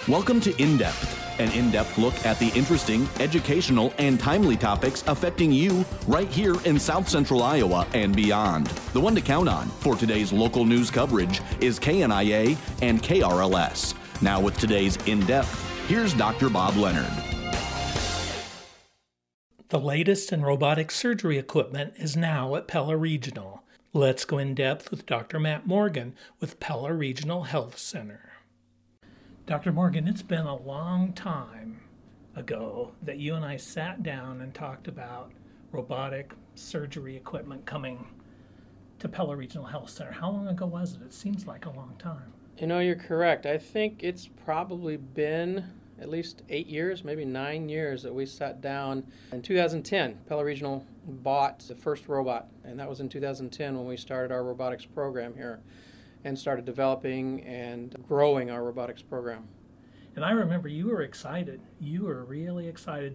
Welcome to In-Depth, an in-depth look at the interesting, educational, and timely topics affecting you right here in South Central Iowa and beyond. The one to count on for today's local news coverage is KNIA and KRLS. Now with today's In-Depth, here's Dr. Bob Leonard. The latest in robotic surgery equipment is now at Pella Regional. Let's go in depth with Dr. Matt Morgan with Pella Regional Health Center. Dr. Morgan, it's been a long time ago that you and I sat down and talked about robotic surgery equipment coming to Pella Regional Health Center. How long ago was it? It seems like a long time. You know, you're correct. I think it's probably been at least 8 years, maybe 9 years that we sat down. In 2010, Pella Regional bought the first robot, and that was in 2010 when we started our robotics program here and started developing and growing our robotics program. And I remember you were excited. You were really excited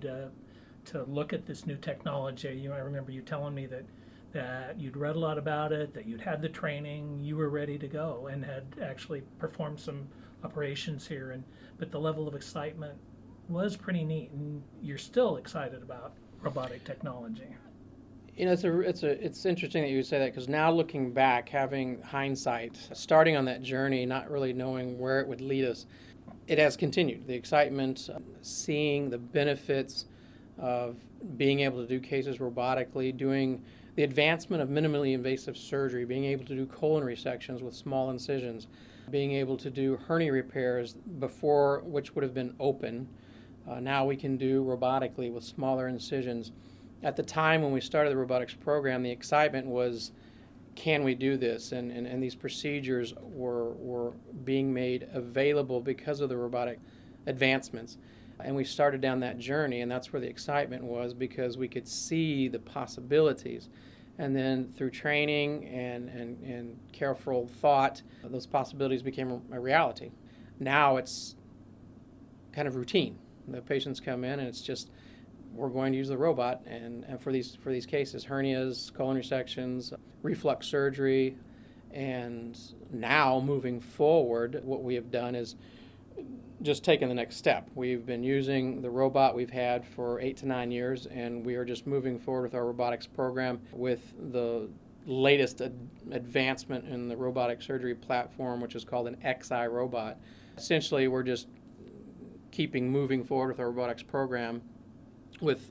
to look at this new technology. I remember you telling me that you'd read a lot about it, that you'd had the training, you were ready to go, and had actually performed some operations here. But the level of excitement was pretty neat, and you're still excited about robotic technology. You know, it's interesting that you would say that, because now looking back, having hindsight, starting on that journey, not really knowing where it would lead us, it has continued. The excitement, seeing the benefits of being able to do cases robotically, doing the advancement of minimally invasive surgery, being able to do colon resections with small incisions, being able to do hernia repairs before, which would have been open. Now we can do robotically with smaller incisions. At the time when we started the robotics program, the excitement was, can we do this? And these procedures were being made available because of the robotic advancements. And we started down that journey, and that's where the excitement was, because we could see the possibilities. And then through training and careful thought, those possibilities became a reality. Now it's kind of routine. The patients come in and it's just, we're going to use the robot, and for these cases, hernias, colon resections, reflux surgery. And now moving forward, what we have done is just taken the next step. We've been using the robot we've had for 8 to 9 years, and we are just moving forward with our robotics program with the latest advancement in the robotic surgery platform, which is called an XI robot. Essentially, we're just keeping moving forward with our robotics program with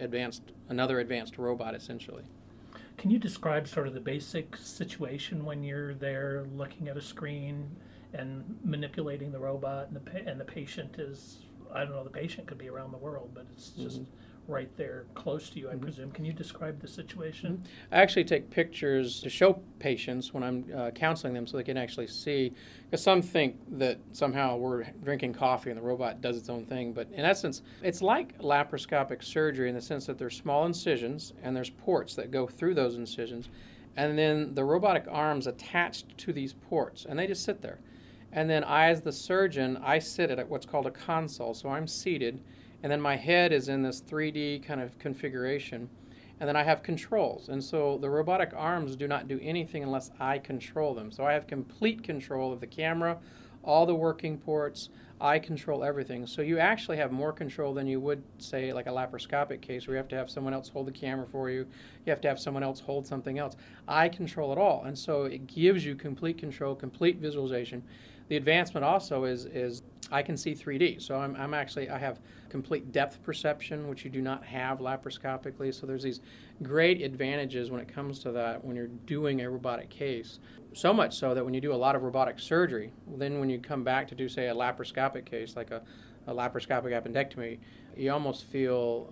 another advanced robot, essentially. Can you describe sort of the basic situation when you're there looking at a screen and manipulating the robot, and the patient is, I don't know, the patient could be around the world, but it's just right there close to you, I presume. Can you describe the situation? I actually take pictures to show patients when I'm counseling them so they can actually see, because some think that somehow we're drinking coffee and the robot does its own thing, but in essence, it's like laparoscopic surgery in the sense that there's small incisions and there's ports that go through those incisions, and then the robotic arms attached to these ports, and they just sit there. And then I, as the surgeon, I sit at what's called a console, so I'm seated, and then my head is in this 3D kind of configuration, and then I have controls. And so the robotic arms do not do anything unless I control them. So I have complete control of the camera, all the working ports. I control everything. So you actually have more control than you would, say, like a laparoscopic case where you have to have someone else hold the camera for you. You have to have someone else hold something else. I control it all, and so it gives you complete control, complete visualization. The advancement also is I can see 3D. So I have complete depth perception, which you do not have laparoscopically. So there's these great advantages when it comes to that when you're doing a robotic case. So much so that when you do a lot of robotic surgery, then when you come back to do, say, a laparoscopic case, like a laparoscopic appendectomy, you almost feel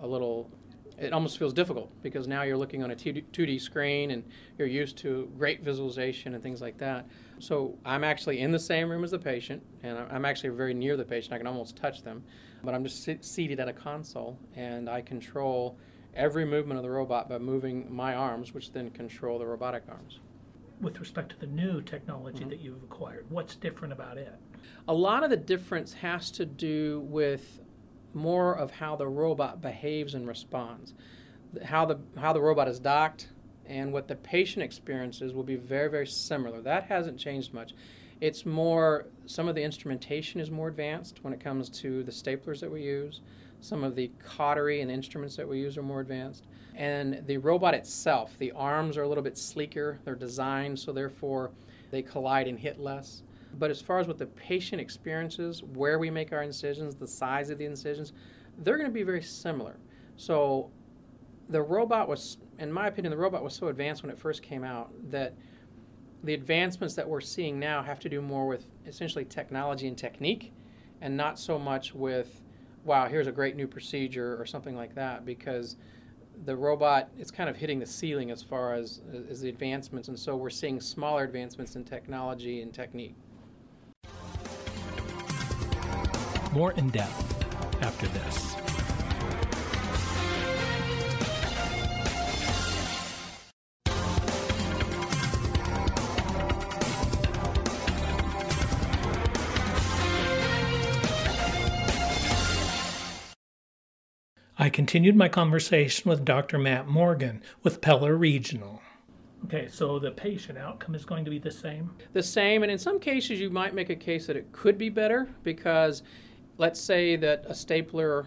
it almost feels difficult, because now you're looking on a 2D screen and you're used to great visualization and things like that. So I'm actually in the same room as the patient, and I'm actually very near the patient. I can almost touch them, but I'm just seated at a console, and I control every movement of the robot by moving my arms, which then control the robotic arms. With respect to the new technology that you've acquired, what's different about it? A lot of the difference has to do with more of how the robot behaves and responds. How the robot is docked and what the patient experiences will be very, very similar. That hasn't changed much. It's more, some of the instrumentation is more advanced when it comes to the staplers that we use. Some of the cautery and instruments that we use are more advanced. And the robot itself, the arms are a little bit sleeker. They're designed so therefore they collide and hit less. But as far as what the patient experiences, where we make our incisions, the size of the incisions, they're going to be very similar. So the robot was, in my opinion, the robot was so advanced when it first came out that the advancements that we're seeing now have to do more with essentially technology and technique, and not so much with, wow, here's a great new procedure or something like that, because the robot is kind of hitting the ceiling as far as the advancements, and so we're seeing smaller advancements in technology and technique. More in depth after this. I continued my conversation with Dr. Matt Morgan with Pella Regional. Okay, so the patient outcome is going to be the same? The same, and in some cases you might make a case that it could be better, because let's say that a stapler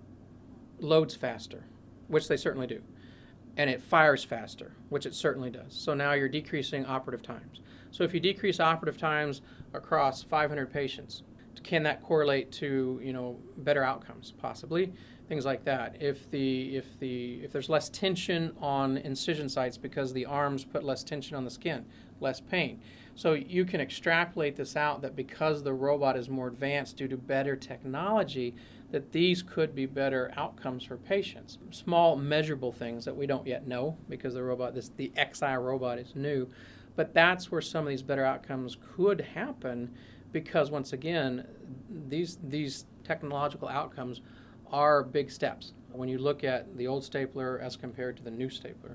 loads faster, which they certainly do, and it fires faster, which it certainly does. So now you're decreasing operative times. So if you decrease operative times across 500 patients, can that correlate to, better outcomes? Possibly. Things like that. If there's less tension on incision sites because the arms put less tension on the skin, less pain. So you can extrapolate this out, that because the robot is more advanced due to better technology, that these could be better outcomes for patients. Small measurable things that we don't yet know, because the Xi robot is new, but that's where some of these better outcomes could happen, because once again, these technological outcomes are big steps when you look at the old stapler as compared to the new stapler.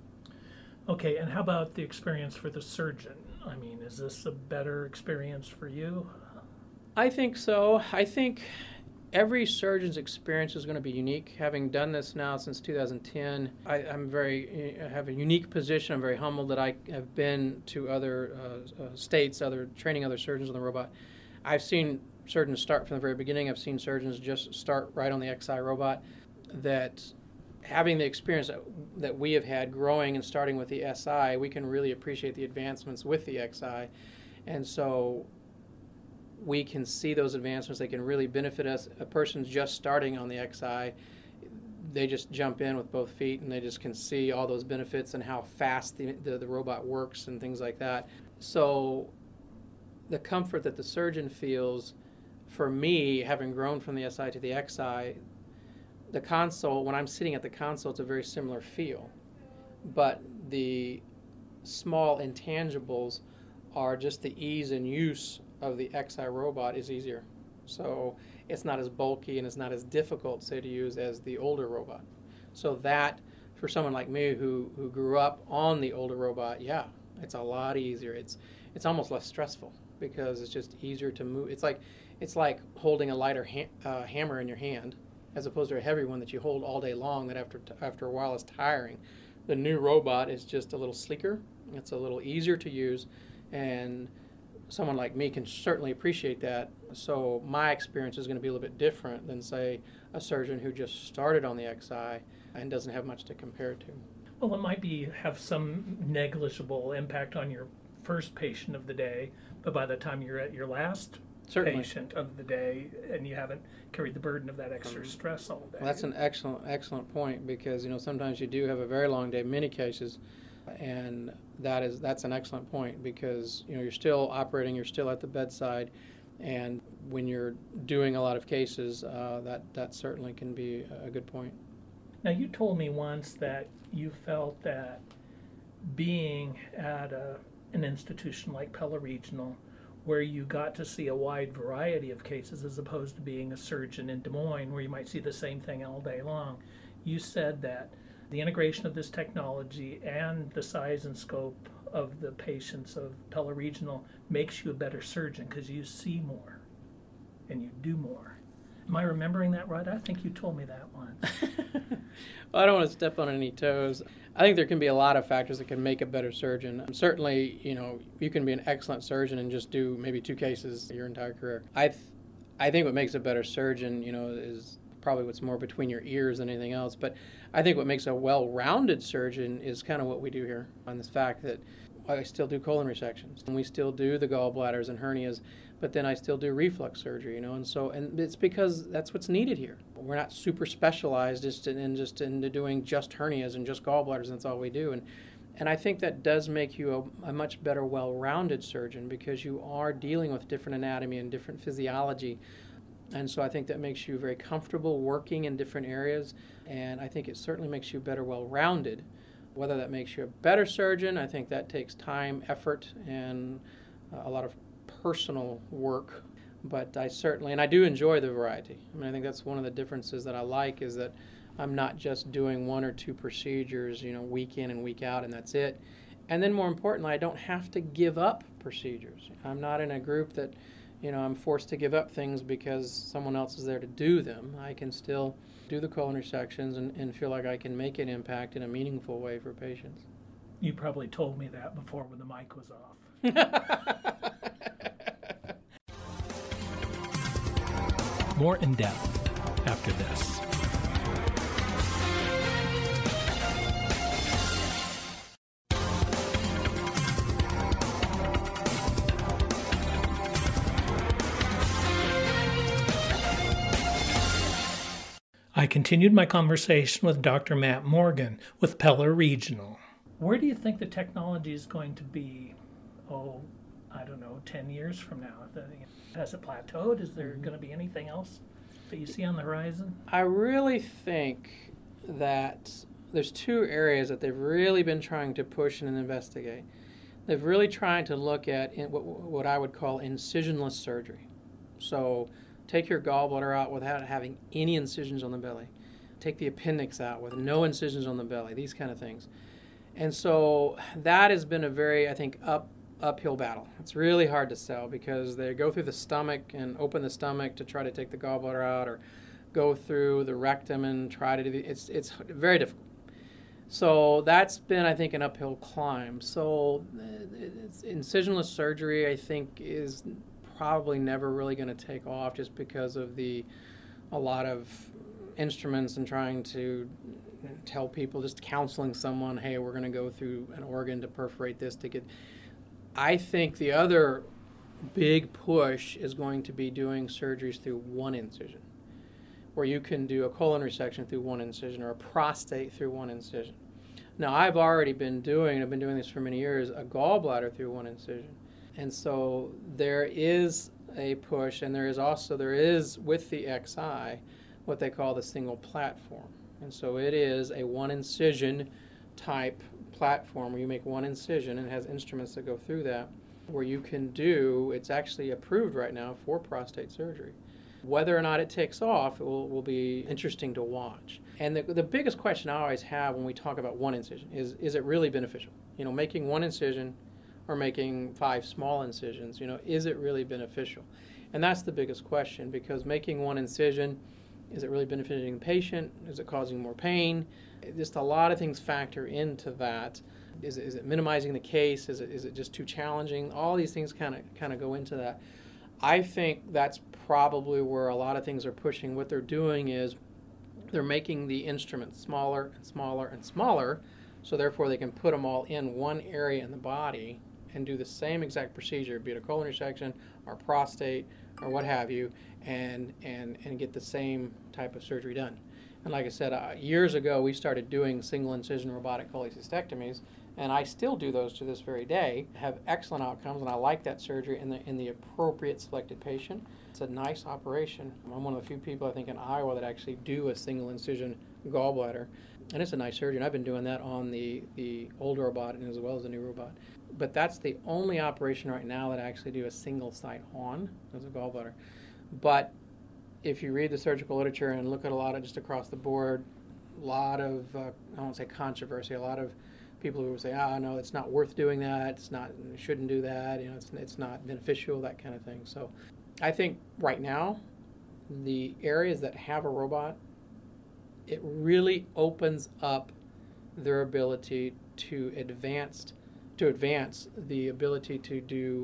Okay, and how about the experience for the surgeon? I mean, is this a better experience for you? I think so. I think every surgeon's experience is going to be unique. Having done this now since 2010, I have a unique position. I'm very humbled that I have been to other states, training other surgeons on the robot. I've seen surgeons start from the very beginning. I've seen surgeons just start right on the Xi robot. That having the experience that we have had growing and starting with the SI, we can really appreciate the advancements with the Xi. And so we can see those advancements. They can really benefit us. A person's just starting on the Xi, they just jump in with both feet and they just can see all those benefits and how fast the robot works and things like that. So the comfort that the surgeon feels, for me, having grown from the SI to the Xi, the console, when I'm sitting at the console, it's a very similar feel. But the small intangibles are just the ease and use of the Xi robot is easier. So it's not as bulky and it's not as difficult, say, to use as the older robot. So that, for someone like me who grew up on the older robot, yeah, it's a lot easier. It's almost less stressful because it's just easier to move. It's like holding a lighter hammer in your hand, as opposed to a heavy one that you hold all day long that after a while is tiring. The new robot is just a little sleeker. It's a little easier to use, and someone like me can certainly appreciate that. So my experience is going to be a little bit different than, say, a surgeon who just started on the Xi and doesn't have much to compare to. Well, it might have some negligible impact on your first patient of the day, but by the time you're at your last patient of the day and you haven't carried the burden of that extra stress all day. Well, that's an excellent point, because sometimes you do have a very long day in many cases, and that's an excellent point, because you're still operating, you're still at the bedside, and when you're doing a lot of cases, that certainly can be a good point. Now, you told me once that you felt that being at an institution like Pella Regional, where you got to see a wide variety of cases as opposed to being a surgeon in Des Moines where you might see the same thing all day long. You said that the integration of this technology and the size and scope of the patients of Pella Regional makes you a better surgeon because you see more and you do more. Am I remembering that right? I think you told me that once. Well, I don't want to step on any toes. I think there can be a lot of factors that can make a better surgeon. Certainly, you can be an excellent surgeon and just do maybe 2 cases your entire career. I think what makes a better surgeon, is probably what's more between your ears than anything else. But I think what makes a well-rounded surgeon is kind of what we do here, on this fact that I still do colon resections, and we still do the gallbladders and hernias, but then I still do reflux surgery, and it's because that's what's needed here. We're not super specialized into doing just hernias and just gallbladders, and that's all we do. And I think that does make you a much better, well-rounded surgeon, because you are dealing with different anatomy and different physiology. And so I think that makes you very comfortable working in different areas, and I think it certainly makes you better, well-rounded. Whether that makes you a better surgeon, I think that takes time, effort, and a lot of personal work. But I do enjoy the variety. I think that's one of the differences that I like, is that I'm not just doing 1 or 2 procedures, week in and week out, and that's it. And then more importantly, I don't have to give up procedures. I'm not in a group that, I'm forced to give up things because someone else is there to do them. I can still do the colon resections and feel like I can make an impact in a meaningful way for patients. You probably told me that before when the mic was off. More in depth after this. I continued my conversation with Dr. Matt Morgan with Pella Regional. Where do you think the technology is going to be, 10 years from now? Has it plateaued? Is there going to be anything else that you see on the horizon? I really think that there's 2 areas that they've really been trying to push and investigate. They've really tried to look at what I would call incisionless surgery. So take your gallbladder out without having any incisions on the belly. Take the appendix out with no incisions on the belly, these kind of things. And so that has been a very, I think, uphill battle. It's really hard to sell because they go through the stomach and open the stomach to try to take the gallbladder out, or go through the rectum and try to do it's very difficult. So that's been, I think, an uphill climb. So incisionless surgery, I think, is probably never really going to take off, just because of a lot of instruments and trying to tell people, just counseling someone, hey, we're going to go through an organ to perforate this to get. I think the other big push is going to be doing surgeries through 1 incision, where you can do a colon resection through 1 incision, or a prostate through 1 incision. Now, I've been doing this for many years, a gallbladder through 1 incision. And so there is a push, and there is with the XI what they call the single platform. And so it is a 1 incision type platform where you make 1 incision, and it has instruments that go through that, where you can do, it's actually approved right now for prostate surgery. Whether or not it takes off, it will be interesting to watch. And the biggest question I always have when we talk about 1 incision is it really beneficial? Making 1 incision or making 5 small incisions, is it really beneficial? And that's the biggest question, because making 1 incision, is it really benefiting the patient? Is it causing more pain? Just a lot of things factor into that. Is it minimizing the case? Is it just too challenging? All these things kind of go into that. I think that's probably where a lot of things are pushing. What they're doing is they're making the instruments smaller and smaller and smaller, so therefore they can put them all in 1 area in the body and do the same exact procedure, be it a colon resection or prostate or what have you, and get the same type of surgery done. And like I said, years ago we started doing single incision robotic cholecystectomies, and I still do those to this very day, have excellent outcomes, and I like that surgery in the appropriate selected patient. It's a nice operation. I'm one of the few people, I think, in Iowa that actually do a single incision gallbladder, and it's a nice surgery, and I've been doing that on the old robot and as well as the new robot. But that's the only operation right now that I actually do a single site on as a gallbladder. But if you read the surgical literature and look at a lot of just across the board, a lot of, I won't say controversy, a lot of people who will say, no, it's not worth doing that, shouldn't do that, it's not beneficial, that kind of thing. So I think right now the areas that have a robot, it really opens up their ability to advance the ability to do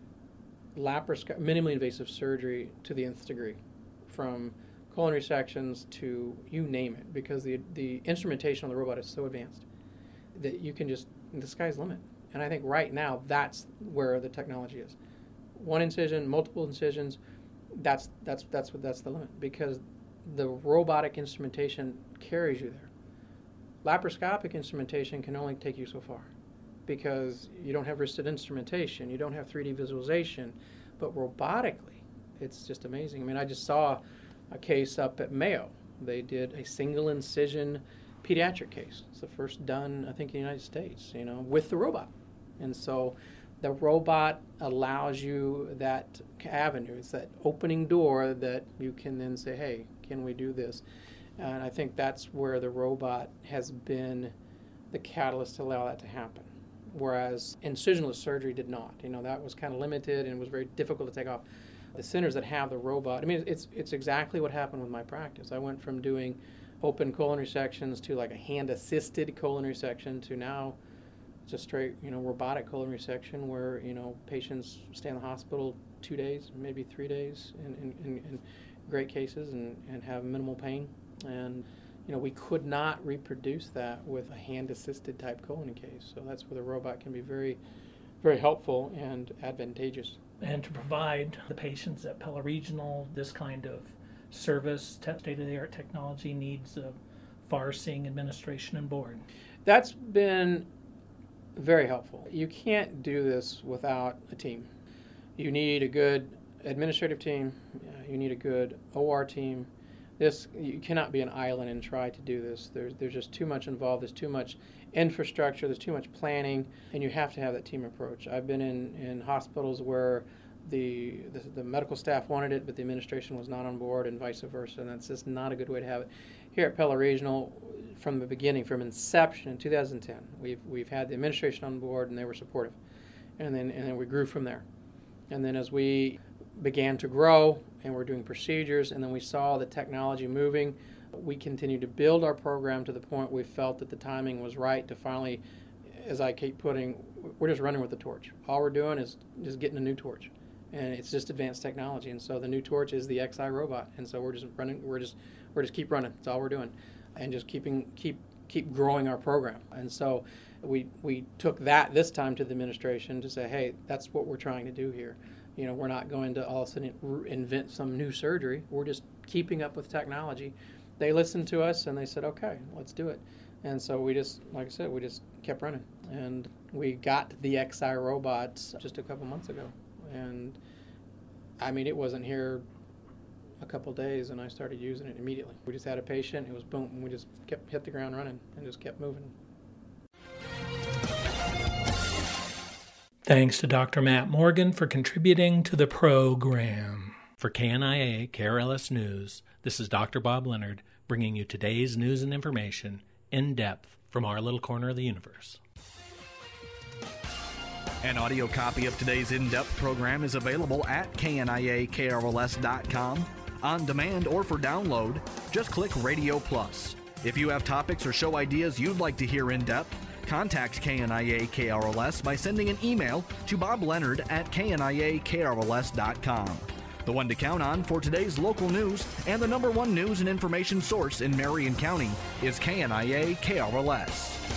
minimally invasive surgery to the nth degree, from colon resections to you name it, because the instrumentation on the robot is so advanced that you can just, the sky's the limit. And I think right now that's where the technology is. One incision, multiple incisions, that's the limit, because the robotic instrumentation carries you there. Laparoscopic instrumentation can only take you so far, because you don't have wristed instrumentation, you don't have 3D visualization, but robotically, it's just amazing. I mean, I just saw a case up at Mayo. They did a single incision pediatric case. It's the first done, I think, in the United States, with the robot. And so the robot allows you that avenue. It's that opening door that you can then say, hey, can we do this? And I think that's where the robot has been the catalyst to allow that to happen. Whereas incisionless surgery did not. That was kind of limited and it was very difficult to take off. The centers that have the robot, I mean, it's exactly what happened with my practice. I went from doing open colon resections to like a hand-assisted colon resection to now just straight, robotic colon resection where, patients stay in the hospital 2 days, maybe 3 days in great cases and have minimal pain. And, we could not reproduce that with a hand-assisted type colon case. So that's where the robot can be very, very helpful and advantageous. And to provide the patients at Pella Regional this kind of service, state-of-the-art technology needs a far-seeing administration and board. That's been very helpful. You can't do this without a team. You need a good administrative team. You need a good OR team. You cannot be an island and try to do this. There's just too much involved. There's too much infrastructure. There's too much planning, and you have to have that team approach. I've been in hospitals where the medical staff wanted it, but the administration was not on board, and vice versa, and that's just not a good way to have it. Here at Pella Regional, from the beginning, from inception in 2010, we've had the administration on board, and they were supportive, and then we grew from there. And then as we began to grow, and we're doing procedures, and then we saw the technology moving, we continued to build our program to the point we felt that the timing was right to finally, as I keep putting, we're just running with the torch. All we're doing is just getting a new torch, and it's just advanced technology. And so the new torch is the XI robot, and so we're just running. We're just keep running. That's all we're doing, and just keep growing our program. And so we took that this time to the administration to say, hey, that's what we're trying to do here. We're not going to all of a sudden invent some new surgery. We're just keeping up with technology. They listened to us and they said, okay, let's do it. And so we just, like I said, we just kept running. And we got the XI robots just a couple months ago. And I mean, it wasn't here a couple days and I started using it immediately. We just had a patient, it was boom, and we just hit the ground running and just kept moving. Thanks to Dr. Matt Morgan for contributing to the program. For KNIA KRLS News, this is Dr. Bob Leonard bringing you today's news and information in depth from our little corner of the universe. An audio copy of today's in-depth program is available at KNIAKRLS.com. On demand or for download, just click Radio Plus. If you have topics or show ideas you'd like to hear in depth, contact KNIA KRLS by sending an email to bobleonard@KNIAKRLS.com. The one to count on for today's local news and the #1 news and information source in Marion County is KNIA KRLS.